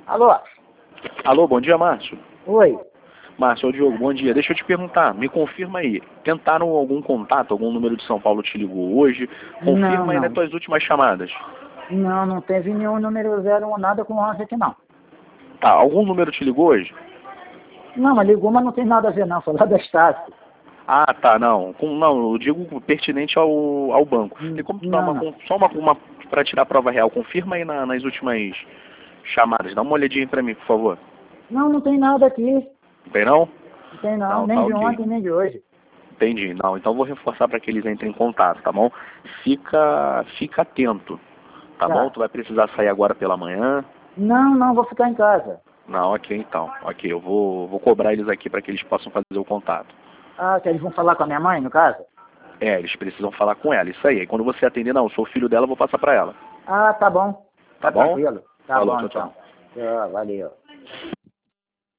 Alô? Alô, bom dia, Márcio. Oi. Márcio, é o Diogo, bom dia. Deixa eu te perguntar, me confirma aí. Tentaram algum contato, algum número de São Paulo te ligou hoje? Confirma aí nas tuas últimas chamadas. Não, não teve nenhum número zero ou nada com 11 aqui não. Tá, algum número te ligou hoje? Não, mas ligou, mas não tem nada a ver não, foi lá da Estácio. Ah, tá, não. Não, eu digo pertinente ao banco. Tem como tu dar Não. só uma para tirar a prova real? Confirma aí nas últimas chamadas. Dá uma olhadinha aí pra mim, por favor. Não, não tem nada aqui. Não tem não? Não tem não, Não, nem tá de ok. ontem, nem de hoje. Entendi. Não, então vou reforçar para que eles entrem em contato, tá bom? Fica atento, tá bom? Tá. Tu vai precisar sair agora pela manhã. Não, vou ficar em casa. Não, ok então. Ok, eu vou cobrar eles aqui para que eles possam fazer o contato. Ah, que eles vão falar com a minha mãe, no caso? É, eles precisam falar com ela, isso aí. Aí quando você atender, não, eu sou o filho dela, eu vou passar para ela. Ah, tá bom. Tá bom? Tranquilo. Tá Falou, bom, tchau, tchau. então. Valeu.